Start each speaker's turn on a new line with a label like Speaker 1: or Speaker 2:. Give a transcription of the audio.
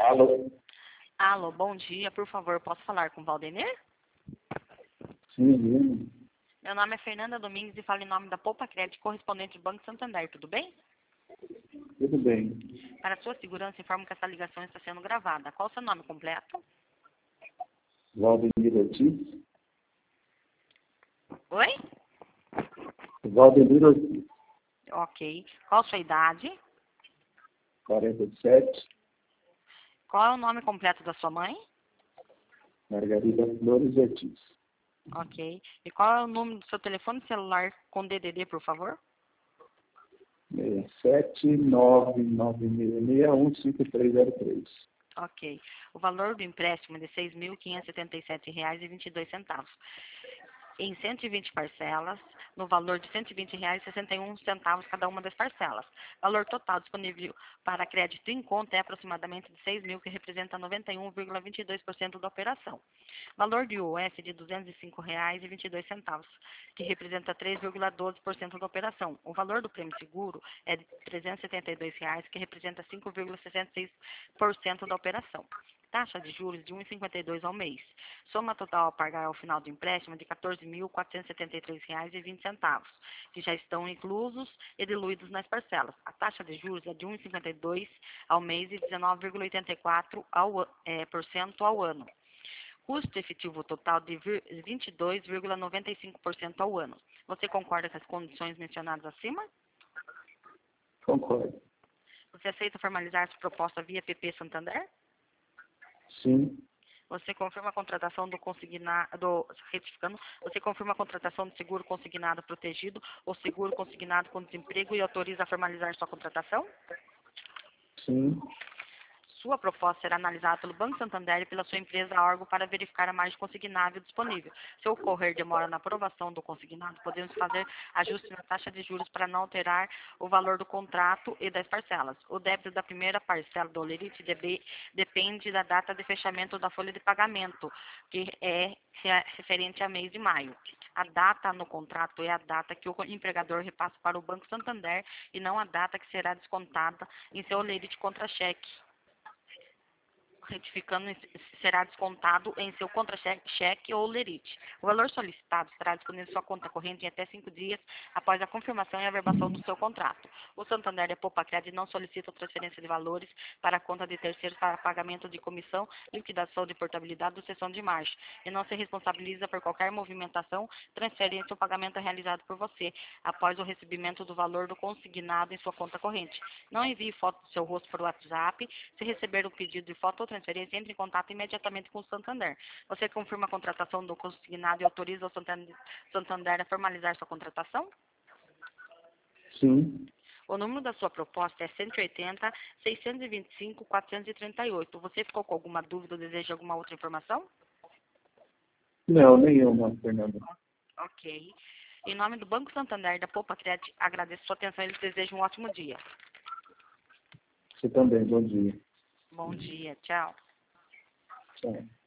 Speaker 1: Alô?
Speaker 2: Alô, bom dia. Por favor, posso falar com o Valdemir?
Speaker 1: Sim.
Speaker 2: Meu nome é Fernanda Domingues e falo em nome da Poupa Crédito, correspondente do Banco Santander. Tudo bem?
Speaker 1: Tudo bem.
Speaker 2: Para sua segurança, informo que essa ligação está sendo gravada. Qual o seu nome completo?
Speaker 1: Valdemir Ortiz?
Speaker 2: Oi?
Speaker 1: Valdemir Ortiz,
Speaker 2: Ok. Qual a sua idade?
Speaker 1: 47,
Speaker 2: Qual é o nome completo da sua mãe?
Speaker 1: Margarida Flores Ortiz.
Speaker 2: Ok. E qual é o número do seu telefone celular com DDD, por favor?
Speaker 1: 67996615303.
Speaker 2: Ok. O valor do empréstimo é de R$ 6.577,22. Em 120 parcelas, no valor de R$ 120,61 cada uma das parcelas. Valor total disponível para crédito em conta é aproximadamente de 6 mil, que representa 91,22% da operação. Valor de UF de R$ 205,22, que representa 3,12% da operação. O valor do prêmio seguro é de R$ 372, que representa 5,66% da operação. Taxa de juros de 1,52 ao mês. Soma total a pagar ao final do empréstimo de R$ 14.473,20, que já estão inclusos e diluídos nas parcelas. A taxa de juros é de 1,52 ao mês e 19,84% ao ano. Custo efetivo total de 22,95% ao ano. Você concorda com as condições mencionadas acima?
Speaker 1: Concordo.
Speaker 2: Você aceita formalizar sua proposta via PP Santander?
Speaker 1: Sim.
Speaker 2: Você confirma a contratação do consignado, retificando, você confirma a contratação do seguro consignado protegido ou seguro consignado com desemprego e autoriza a formalizar sua contratação?
Speaker 1: Sim.
Speaker 2: Sua proposta será analisada pelo Banco Santander e pela sua empresa órgão para verificar a margem consignável disponível. Se ocorrer demora na aprovação do consignado, podemos fazer ajuste na taxa de juros para não alterar o valor do contrato e das parcelas. O débito da primeira parcela do Olerite depende da data de fechamento da folha de pagamento, que é referente a mês de maio. A data no contrato é a data que o empregador repassa para o Banco Santander e não a data que será descontada em seu Olerite contra-cheque. Retificando, será descontado em seu contra-cheque ou lerite. O valor solicitado estará disponível em sua conta corrente em até 5 dias após a confirmação e averbação do seu contrato. O Santander e Poupa Crédito não solicitam transferência de valores para a conta de terceiros para pagamento de comissão, liquidação de portabilidade ou cessão de margem e não se responsabiliza por qualquer movimentação, transferência ou pagamento realizado por você após o recebimento do valor do consignado em sua conta corrente. Não envie foto do seu rosto por WhatsApp. Se receber um pedido de foto ou transferência, entre em contato imediatamente com o Santander. Você confirma a contratação do consignado e autoriza o Santander a formalizar sua contratação?
Speaker 1: Sim.
Speaker 2: O número da sua proposta é 180-625-438. Você ficou com alguma dúvida ou deseja alguma outra informação?
Speaker 1: Não, nenhuma, Fernanda.
Speaker 2: Ok. Em nome do Banco Santander e da Poupa Crédito, agradeço sua atenção e lhes desejo um ótimo dia.
Speaker 1: Você também, bom dia.
Speaker 2: Bom dia. Tchau.
Speaker 1: Tchau.